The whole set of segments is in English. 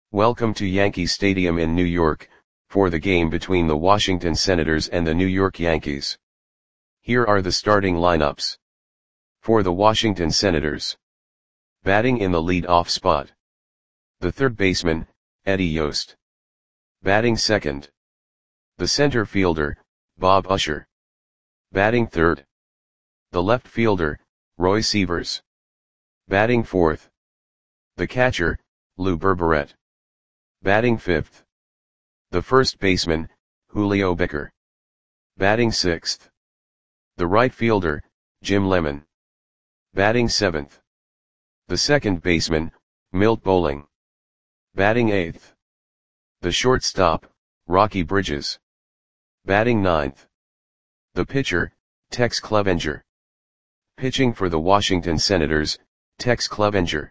Welcome to Yankee Stadium in New York, for the game between the Washington Senators and the New York Yankees. Here are the starting lineups. For the Washington Senators. Batting in the lead-off spot. The third baseman, Eddie Yost. Batting second. The center fielder, Bob Usher. Batting third. The left fielder, Roy Sievers. Batting fourth. The catcher, Lou Berberet. Batting fifth. The first baseman, Julio Becker. Batting sixth. The right fielder, Jim Lemon. Batting seventh. The second baseman, Milt Bowling. Batting eighth. The shortstop, Rocky Bridges. Batting ninth. The pitcher, Tex Clevenger. Pitching for the Washington Senators, Tex Clevenger.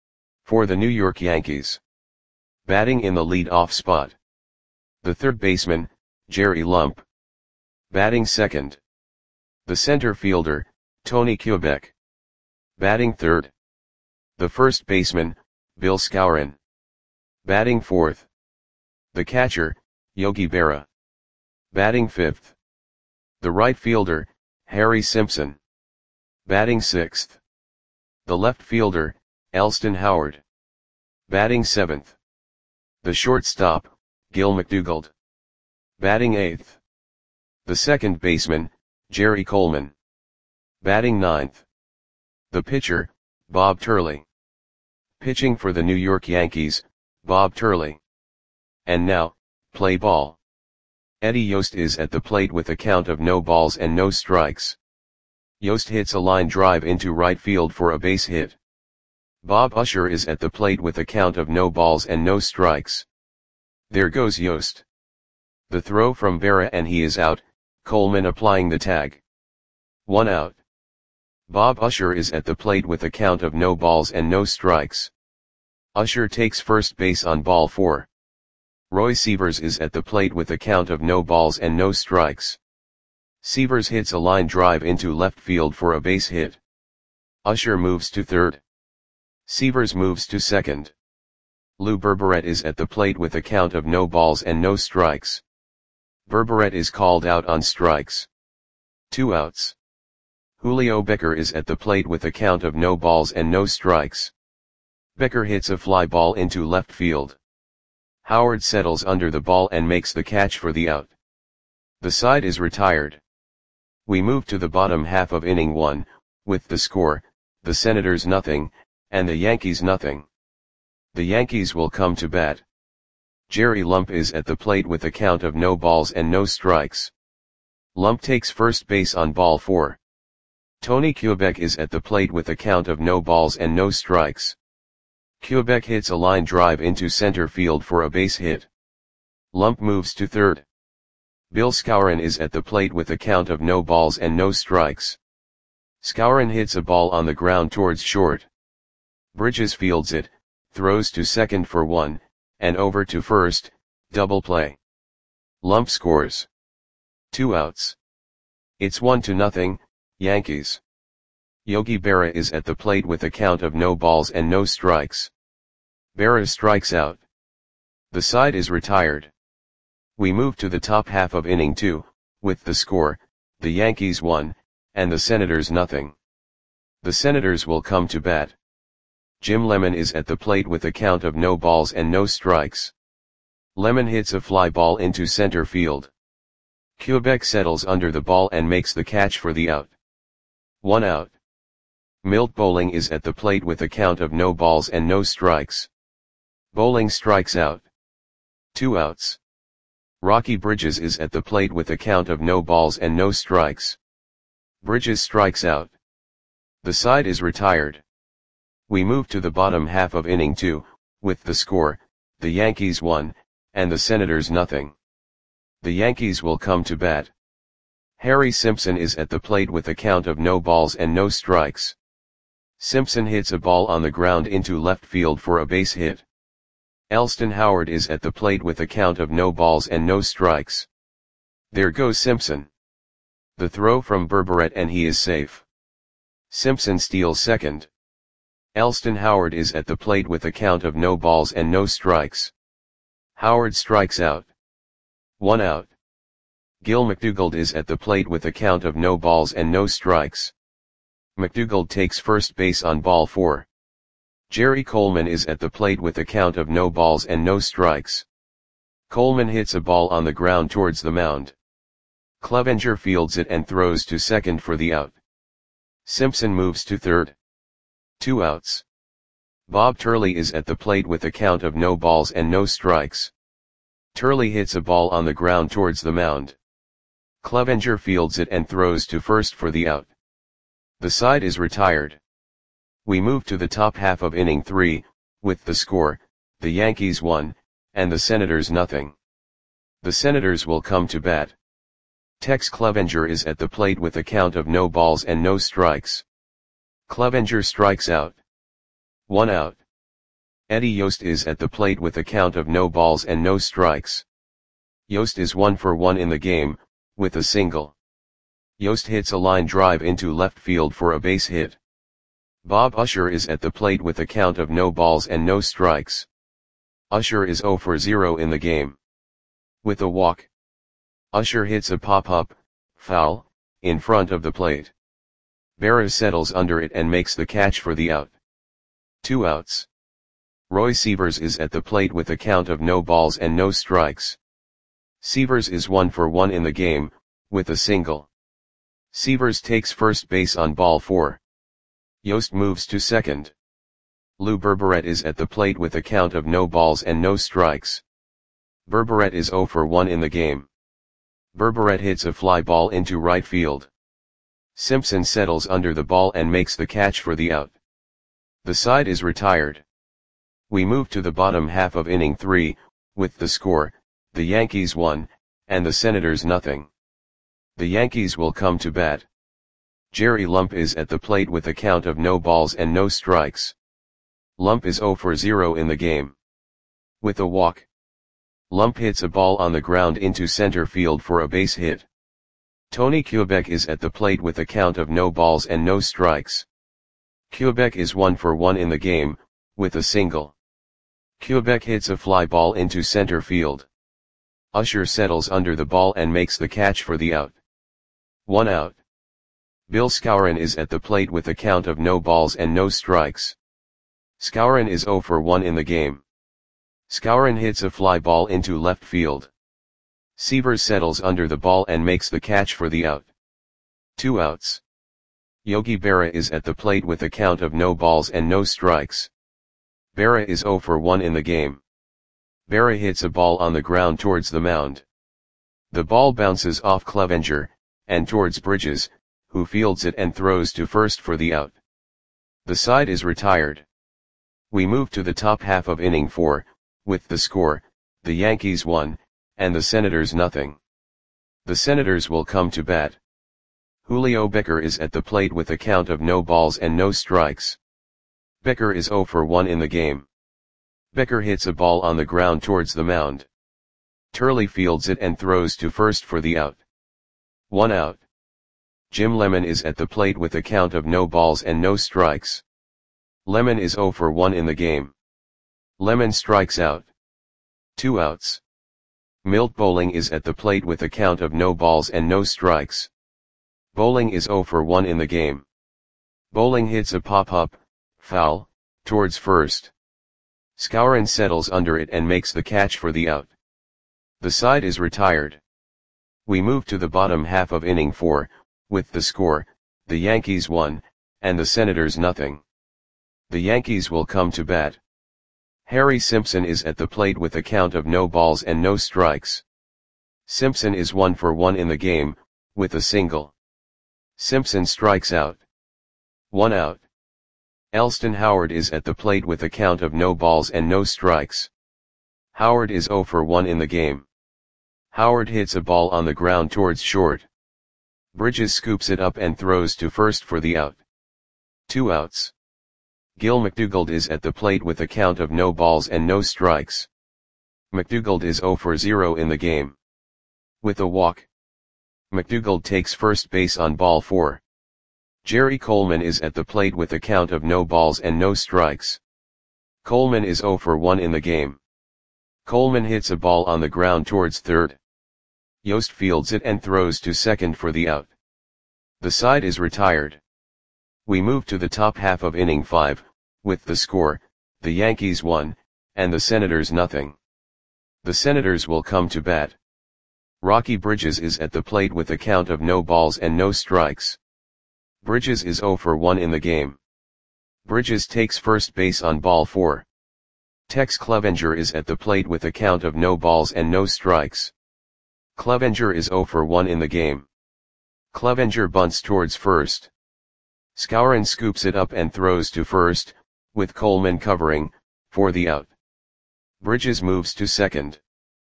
For the New York Yankees. Batting in the lead-off spot. The third baseman, Jerry Lump. Batting second. The center fielder, Tony Kubek. Batting third. The first baseman, Bill Skowron. Batting fourth. The catcher, Yogi Berra. Batting fifth. The right fielder, Harry Simpson. Batting sixth. The left fielder, Elston Howard. Batting seventh. The shortstop, Gil McDougald. Batting eighth. The second baseman, Jerry Coleman. Batting ninth. The pitcher, Bob Turley. Pitching for the New York Yankees, Bob Turley. And now, play ball. Eddie Yost is at the plate with a count of no balls and no strikes. Yost hits a line drive into right field for a base hit. Bob Usher is at the plate with a count of no balls and no strikes. There goes Yost. The throw from Berra and he is out, Coleman applying the tag. 1 out. Bob Usher is at the plate with a count of no balls and no strikes. Usher takes first base on ball 4. Roy Sievers is at the plate with a count of no balls and no strikes. Sievers hits a line drive into left field for a base hit. Usher moves to third. Sievers moves to second. Lou Berberet is at the plate with a count of no balls and no strikes. Berberet is called out on strikes. 2 outs. Julio Becker is at the plate with a count of no balls and no strikes. Becker hits a fly ball into left field. Howard settles under the ball and makes the catch for the out. The side is retired. We move to the bottom half of inning 1, with the score, the Senators nothing, and the Yankees nothing. The Yankees will come to bat. Jerry Lump is at the plate with a count of no balls and no strikes. Lump takes first base on ball 4. Tony Kubek is at the plate with a count of no balls and no strikes. Kubek hits a line drive into center field for a base hit. Lump moves to third. Bill Skowron is at the plate with a count of no balls and no strikes. Skowron hits a ball on the ground towards short. Bridges fields it, throws to second for 1, and over to first, double play. Lump scores. 2 outs. It's 1-0, Yankees. Yogi Berra is at the plate with a count of no balls and no strikes. Berra strikes out. The side is retired. We move to the top half of inning 2, with the score, the Yankees 1, and the Senators nothing. The Senators will come to bat. Jim Lemon is at the plate with a count of no balls and no strikes. Lemon hits a fly ball into center field. Kubek settles under the ball and makes the catch for the out. 1 out. Milt Bowling is at the plate with a count of no balls and no strikes. Bowling strikes out. 2 outs. Rocky Bridges is at the plate with a count of no balls and no strikes. Bridges strikes out. The side is retired. We move to the bottom half of inning 2, with the score, the Yankees 1, and the Senators nothing. The Yankees will come to bat. Harry Simpson is at the plate with a count of no balls and no strikes. Simpson hits a ball on the ground into left field for a base hit. Elston Howard is at the plate with a count of no balls and no strikes. There goes Simpson. The throw from Berberet and he is safe. Simpson steals second. Elston Howard is at the plate with a count of no balls and no strikes. Howard strikes out. 1 out. Gil McDougald is at the plate with a count of no balls and no strikes. McDougald takes first base on ball 4. Jerry Coleman is at the plate with a count of no balls and no strikes. Coleman hits a ball on the ground towards the mound. Clevenger fields it and throws to second for the out. Simpson moves to third. 2 outs. Bob Turley is at the plate with a count of no balls and no strikes. Turley hits a ball on the ground towards the mound. Clevenger fields it and throws to first for the out. The side is retired. We move to the top half of inning 3, with the score, the Yankees 1, and the Senators nothing. The Senators will come to bat. Tex Clevenger is at the plate with a count of no balls and no strikes. Clevenger strikes out. 1 out. Eddie Yost is at the plate with a count of no balls and no strikes. Yost is 1 for 1 in the game, with a single. Yost hits a line drive into left field for a base hit. Bob Usher is at the plate with a count of no balls and no strikes. Usher is 0 for 0 in the game. With a walk. Usher hits a pop-up, foul, in front of the plate. Berra settles under it and makes the catch for the out. 2 outs. Roy Sievers is at the plate with a count of no balls and no strikes. Sievers is 1 for 1 in the game, with a single. Sievers takes first base on ball 4. Yost moves to second. Lou Berberet is at the plate with a count of no balls and no strikes. Berberet is 0 for 1 in the game. Berberet hits a fly ball into right field. Simpson settles under the ball and makes the catch for the out. The side is retired. We move to the bottom half of inning 3, with the score, the Yankees 1, and the Senators nothing. The Yankees will come to bat. Jerry Lump is at the plate with a count of no balls and no strikes. Lump is 0 for 0 in the game. With a walk. Lump hits a ball on the ground into center field for a base hit. Tony Kubek is at the plate with a count of no balls and no strikes. Kubek is 1 for 1 in the game, with a single. Kubek hits a fly ball into center field. Usher settles under the ball and makes the catch for the out. 1 out. Bill Skowron is at the plate with a count of no balls and no strikes. Skowron is 0 for 1 in the game. Skowron hits a fly ball into left field. Sievers settles under the ball and makes the catch for the out. 2 outs. Yogi Berra is at the plate with a count of no balls and no strikes. Berra is 0 for 1 in the game. Berra hits a ball on the ground towards the mound. The ball bounces off Clevenger, and towards Bridges, who fields it and throws to first for the out. The side is retired. We move to the top half of inning 4, with the score, the Yankees 1, and the Senators nothing. The Senators will come to bat. Julio Becker is at the plate with a count of no balls and no strikes. Becker is 0 for 1 in the game. Becker hits a ball on the ground towards the mound. Turley fields it and throws to first for the out. 1 out. Jim Lemon is at the plate with a count of no balls and no strikes. Lemon is 0 for 1 in the game. Lemon strikes out. 2 outs. Milt Bowling is at the plate with a count of no balls and no strikes. Bowling is 0 for 1 in the game. Bowling hits a pop-up, foul, towards first. Skowron settles under it and makes the catch for the out. The side is retired. We move to the bottom half of inning 4, with the score, the Yankees 1, and the Senators nothing. The Yankees will come to bat. Harry Simpson is at the plate with a count of no balls and no strikes. Simpson is 1 for 1 in the game, with a single. Simpson strikes out. 1 out. Elston Howard is at the plate with a count of no balls and no strikes. Howard is 0 for 1 in the game. Howard hits a ball on the ground towards short. Bridges scoops it up and throws to first for the out. 2 outs. Gil McDougald is at the plate with a count of no balls and no strikes. McDougald is 0 for 0 in the game. With a walk. McDougald takes first base on ball 4. Jerry Coleman is at the plate with a count of no balls and no strikes. Coleman is 0 for 1 in the game. Coleman hits a ball on the ground towards third. Yost fields it and throws to second for the out. The side is retired. We move to the top half of inning 5, with the score, the Yankees 1, and the Senators nothing. The Senators will come to bat. Rocky Bridges is at the plate with a count of no balls and no strikes. Bridges is 0 for 1 in the game. Bridges takes first base on ball 4. Tex Clevenger is at the plate with a count of no balls and no strikes. Clevenger is 0 for 1 in the game. Clevenger bunts towards first. Skowron scoops it up and throws to first, with Coleman covering, for the out. Bridges moves to second.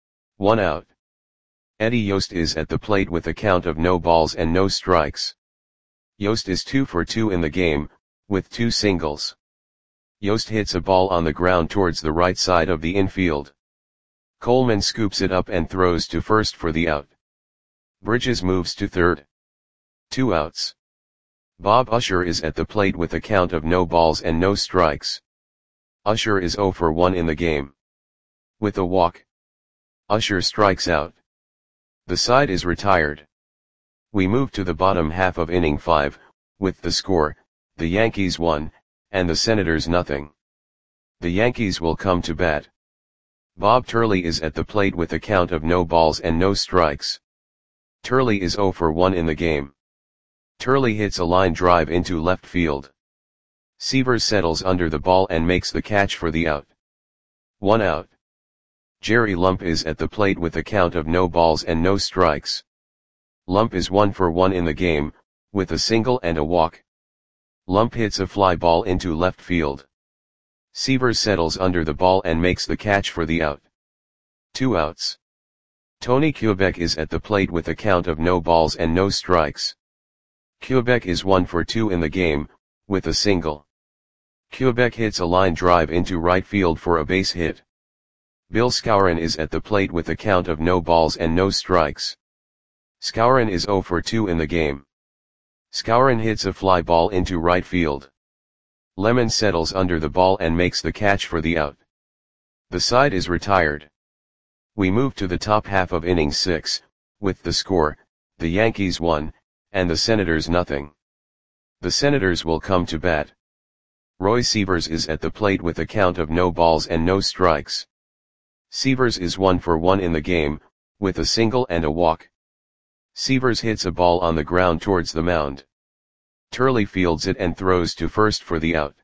1 out. Eddie Yost is at the plate with a count of no balls and no strikes. Yost is 2 for 2 in the game, with 2 singles. Yost hits a ball on the ground towards the right side of the infield. Coleman scoops it up and throws to first for the out. Bridges moves to third. 2 outs. Bob Usher is at the plate with a count of no balls and no strikes. Usher is 0 for 1 in the game. With a walk, Usher strikes out. The side is retired. We move to the bottom half of inning 5, with the score, the Yankees 1, and the Senators nothing. The Yankees will come to bat. Bob Turley is at the plate with a count of no balls and no strikes. Turley is 0 for 1 in the game. Turley hits a line drive into left field. Severs settles under the ball and makes the catch for the out. 1 out. Jerry Lump is at the plate with a count of no balls and no strikes. Lump is 1 for 1 in the game, with a single and a walk. Lump hits a fly ball into left field. Severs settles under the ball and makes the catch for the out. 2 outs. Tony Kubek is at the plate with a count of no balls and no strikes. Kubek is 1 for 2 in the game, with a single. Kubek hits a line drive into right field for a base hit. Bill Skowron is at the plate with a count of no balls and no strikes. Skowron is 0 for 2 in the game. Skowron hits a fly ball into right field. Lemon settles under the ball and makes the catch for the out. The side is retired. We move to the top half of inning 6, with the score, the Yankees 1, and the Senators nothing. The Senators will come to bat. Roy Severs is at the plate with a count of no balls and no strikes. Severs is 1 for 1 in the game, with a single and a walk. Severs hits a ball on the ground towards the mound. Turley fields it and throws to first for the out.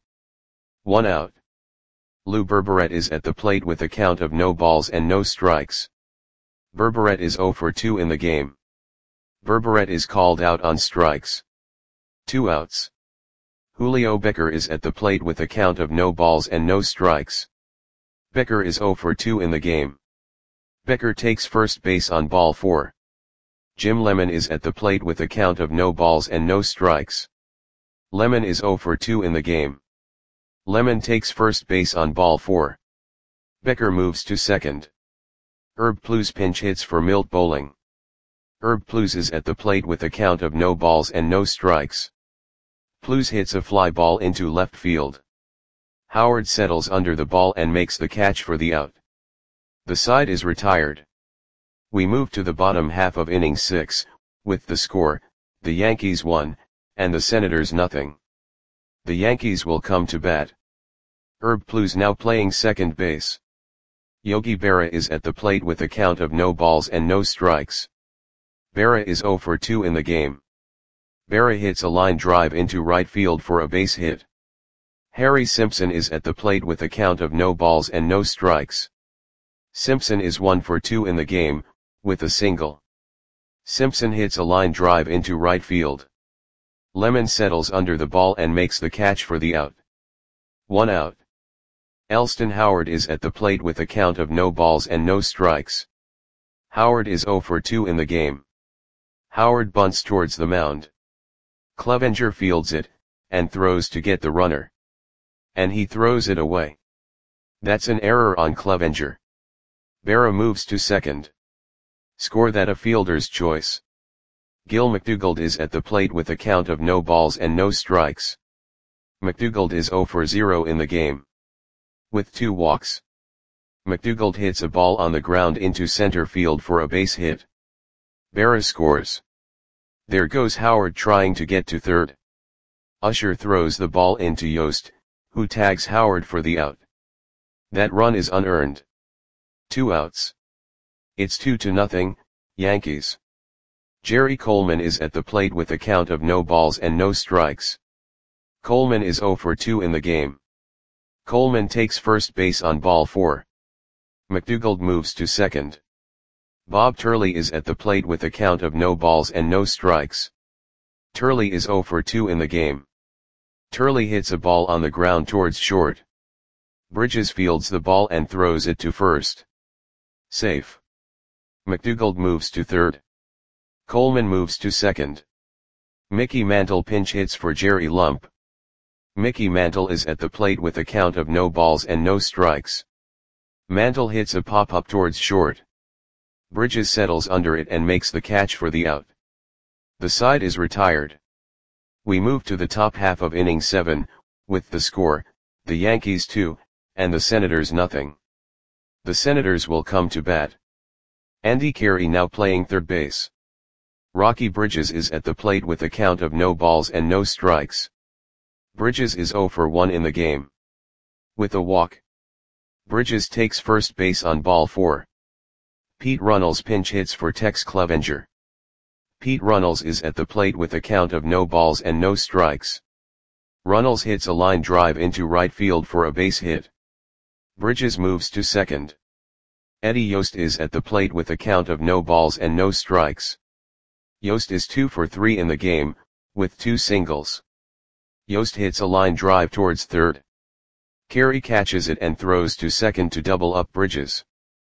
1 out. Lou Berberet is at the plate with a count of no balls and no strikes. Berberet is 0 for 2 in the game. Berberet is called out on strikes. 2 outs. Julio Becker is at the plate with a count of no balls and no strikes. Becker is 0 for 2 in the game. Becker takes first base on ball 4. Jim Lemon is at the plate with a count of no balls and no strikes. Lemon is 0 for 2 in the game. Lemon takes first base on ball 4. Becker moves to second. Herb Plews pinch hits for Milt Bowling. Herb Plews is at the plate with a count of no balls and no strikes. Plews hits a fly ball into left field. Howard settles under the ball and makes the catch for the out. The side is retired. We move to the bottom half of inning 6, with the score, the Yankees 1, and the Senators nothing. The Yankees will come to bat. Herb Plews now playing second base. Yogi Berra is at the plate with a count of no balls and no strikes. Berra is 0 for 2 in the game. Berra hits a line drive into right field for a base hit. Harry Simpson is at the plate with a count of no balls and no strikes. Simpson is 1 for 2 in the game, with a single. Simpson hits a line drive into right field. Lemon settles under the ball and makes the catch for the out. 1 out. Elston Howard is at the plate with a count of no balls and no strikes. Howard is 0 for 2 in the game. Howard bunts towards the mound. Clevenger fields it, and throws to get the runner. And he throws it away. That's an error on Clevenger. Berra moves to second. Score that a fielder's choice. Gil McDougald is at the plate with a count of no balls and no strikes. McDougald is 0 for 0 in the game. With 2 walks. McDougald hits a ball on the ground into center field for a base hit. Berra scores. There goes Howard trying to get to third. Usher throws the ball into Yost, who tags Howard for the out. That run is unearned. 2 outs. It's 2-0, Yankees. Jerry Coleman is at the plate with a count of no balls and no strikes. Coleman is 0 for 2 in the game. Coleman takes first base on ball 4. McDougald moves to second. Bob Turley is at the plate with a count of no balls and no strikes. Turley is 0 for 2 in the game. Turley hits a ball on the ground towards short. Bridges fields the ball and throws it to first. Safe. McDougald moves to third. Coleman moves to second. Mickey Mantle pinch hits for Jerry Lump. Mickey Mantle is at the plate with a count of no balls and no strikes. Mantle hits a pop-up towards short. Bridges settles under it and makes the catch for the out. The side is retired. We move to the top half of inning 7, with the score, the Yankees 2, and the Senators nothing. The Senators will come to bat. Andy Carey now playing third base. Rocky Bridges is at the plate with a count of no balls and no strikes. Bridges is 0 for 1 in the game. With a walk. Bridges takes first base on ball 4. Pete Runnels pinch hits for Tex Clevenger. Pete Runnels is at the plate with a count of no balls and no strikes. Runnels hits a line drive into right field for a base hit. Bridges moves to second. Eddie Yost is at the plate with a count of no balls and no strikes. Yost is 2 for 3 in the game, with 2 singles. Yost hits a line drive towards third. Carey catches it and throws to second to double up Bridges.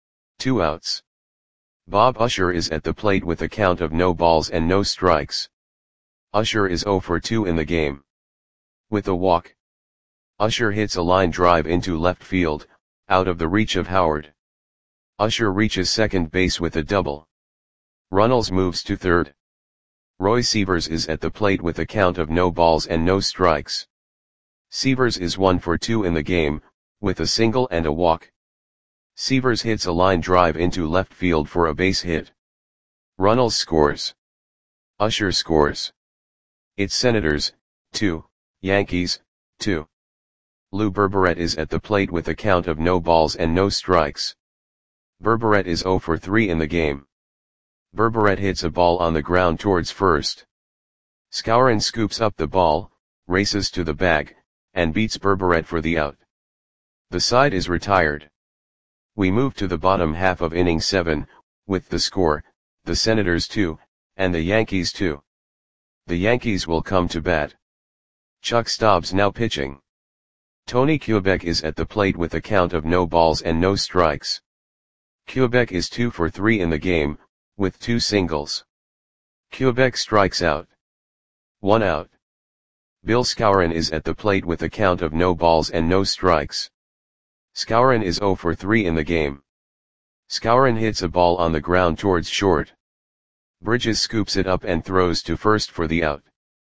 2 outs. Bob Usher is at the plate with a count of no balls and no strikes. Usher is 0 for 2 in the game. With a walk. Usher hits a line drive into left field, out of the reach of Howard. Usher reaches second base with a double. Runnels moves to third. Roy Sievers is at the plate with a count of no balls and no strikes. Sievers is 1 for 2 in the game, with a single and a walk. Sievers hits a line drive into left field for a base hit. Runnels scores. Usher scores. It's Senators, 2, Yankees, 2. Lou Berberet is at the plate with a count of no balls and no strikes. Berberet is 0 for 3 in the game. Berberet hits a ball on the ground towards first. Skowron scoops up the ball, races to the bag, and beats Berberet for the out. The side is retired. We move to the bottom half of inning 7, with the score, the Senators 2, and the Yankees 2. The Yankees will come to bat. Chuck Stobbs now pitching. Tony Kubek is at the plate with a count of no balls and no strikes. Kubek is 2 for 3 in the game, with 2 singles. Kubek strikes out. 1 out. Bill Skowron is at the plate with a count of no balls and no strikes. Skowron is 0 for 3 in the game. Skowron hits a ball on the ground towards short. Bridges scoops it up and throws to first for the out.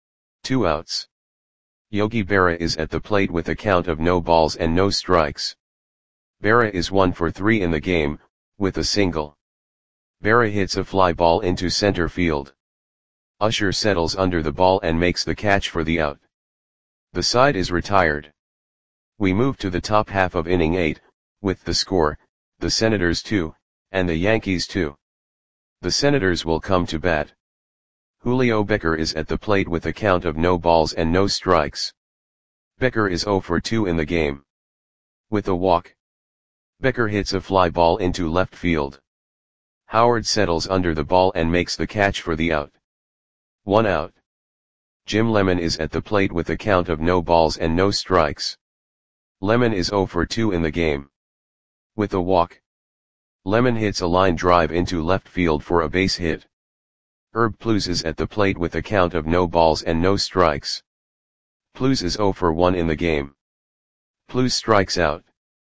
2 outs. Yogi Berra is at the plate with a count of no balls and no strikes. Berra is 1 for 3 in the game, with a single. Berra hits a fly ball into center field. Usher settles under the ball and makes the catch for the out. The side is retired. We move to the top half of inning 8, with the score, the Senators 2, and the Yankees 2. The Senators will come to bat. Julio Becker is at the plate with a count of no balls and no strikes. Becker is 0 for 2 in the game. With a walk. Becker hits a fly ball into left field. Howard settles under the ball and makes the catch for the out. 1 out. Jim Lemon is at the plate with a count of no balls and no strikes. Lemon is 0 for 2 in the game. With a walk. Lemon hits a line drive into left field for a base hit. Herb Plews is at the plate with a count of no balls and no strikes. Plews is 0 for 1 in the game. Plews strikes out.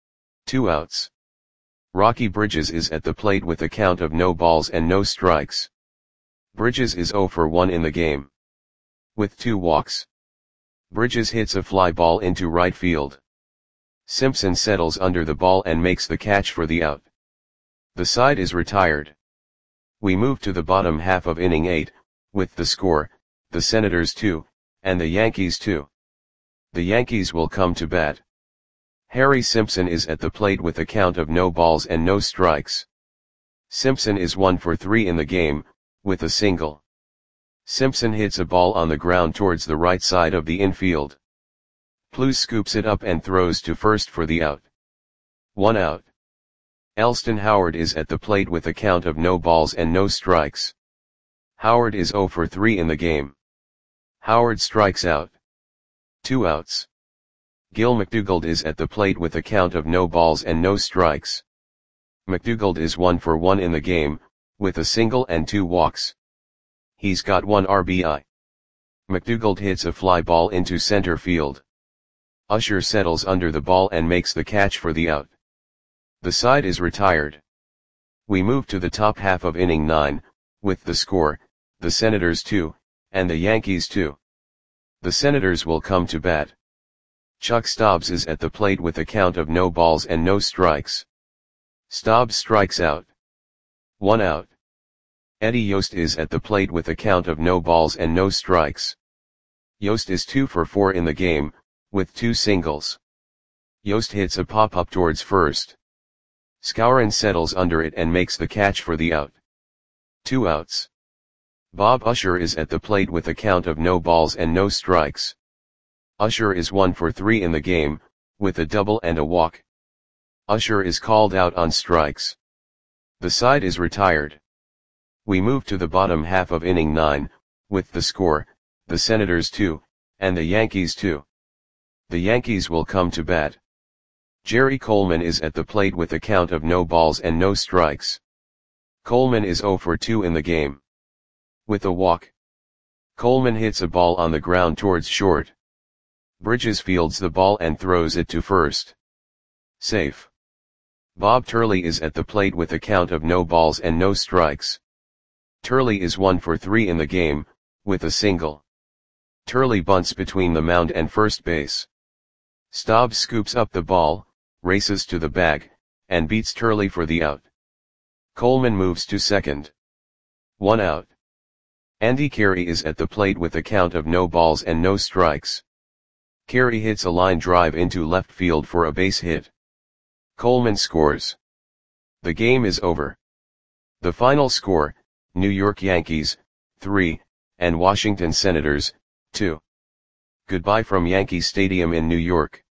2 outs. Rocky Bridges is at the plate with a count of no balls and no strikes. Bridges is 0 for 1 in the game. With 2 walks. Bridges hits a fly ball into right field. Simpson settles under the ball and makes the catch for the out. The side is retired. We move to the bottom half of inning 8, with the score, the Senators 2, and the Yankees 2. The Yankees will come to bat. Harry Simpson is at the plate with a count of no balls and no strikes. Simpson is 1 for 3 in the game, with a single. Simpson hits a ball on the ground towards the right side of the infield. Plews scoops it up and throws to first for the out. 1 out. Elston Howard is at the plate with a count of no balls and no strikes. Howard is 0 for 3 in the game. Howard strikes out. 2 outs. Gil McDougald is at the plate with a count of no balls and no strikes. McDougald is 1 for 1 in the game, with a single and 2 walks. He's got 1 RBI. McDougald hits a fly ball into center field. Usher settles under the ball and makes the catch for the out. The side is retired. We move to the top half of inning 9, with the score, the Senators 2, and the Yankees 2. The Senators will come to bat. Chuck Stobbs is at the plate with a count of no balls and no strikes. Stobbs strikes out. 1 out. Eddie Yost is at the plate with a count of no balls and no strikes. Yost is 2 for 4 in the game, with 2 singles. Yost hits a pop-up towards first. Skowron settles under it and makes the catch for the out. 2 outs. Bob Usher is at the plate with a count of no balls and no strikes. Usher is 1 for 3 in the game, with a double and a walk. Usher is called out on strikes. The side is retired. We move to the bottom half of inning 9, with the score, the Senators 2, and the Yankees 2. The Yankees will come to bat. Jerry Coleman is at the plate with a count of no balls and no strikes. Coleman is 0 for 2 in the game. With a walk. Coleman hits a ball on the ground towards short. Bridges fields the ball and throws it to first. Safe. Bob Turley is at the plate with a count of no balls and no strikes. Turley is 1 for 3 in the game, with a single. Turley bunts between the mound and first base. Stobbs scoops up the ball, races to the bag, and beats Turley for the out. Coleman moves to second. 1 out. Andy Carey is at the plate with a count of no balls and no strikes. Carey hits a line drive into left field for a base hit. Coleman scores. The game is over. The final score, New York Yankees, 3, and Washington Senators, 2. Goodbye from Yankee Stadium in New York.